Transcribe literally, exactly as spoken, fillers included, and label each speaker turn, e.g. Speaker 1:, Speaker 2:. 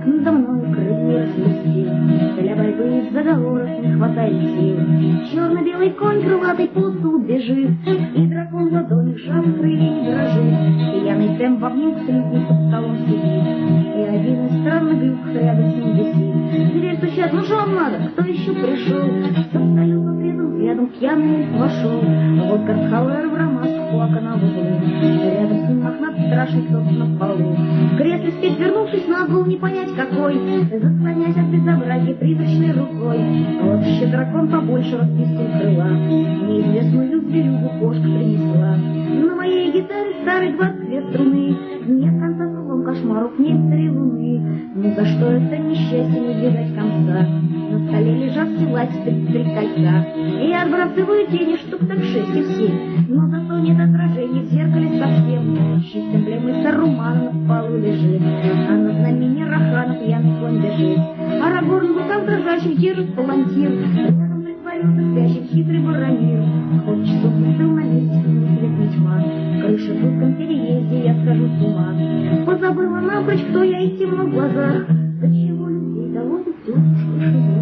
Speaker 1: надо мной крылья распустил. Для борьбы с заговоров не хватает сил. Черно-белый конь крылатый по лесу бежит, и дракон в ладонях сжав крылья не дрожит. Пьяный темп в обнимку с людьми под столом сидит, и один из странных глюк рядом с ним висит. Дверь стучат, ну что надо, кто еще пришел? Достаю победу, рядом пьяный вошел. Вот Гартхауэр в ромашку окна в углу, рядом с ним мохнатый страшный кто-то на полу. В кресле спеть, вернувшись на угол, не понять какой, заслонясь от безобразия призрачной рукой. Вот еще дракон побольше распустил крыла, неизвестную зверюгу кошка принесла. На моей гитаре старой двадцать две струны, нет конца кругом кошмаров, нет три луны. Ни за что это несчастье не видать конца. На столе лежат силачные три кольца, и я отбрасываю тени штук так шесть и семь. Но зато нет отражений в зеркале совсем. Шесть эмблемы Сарумана на полу лежит, а на знамени Рахана пьяный конь бежит. Арагорн в руках дрожащих держит палантир, рядом притворился спящим хитрый Барамир. Ход часов застыл на месте, не светит тьма, крыша в узком переезде, я схожу с ума. Позабыла напрочь, кто я и темно в глазах. До чего людей доводит тетушка Шиза.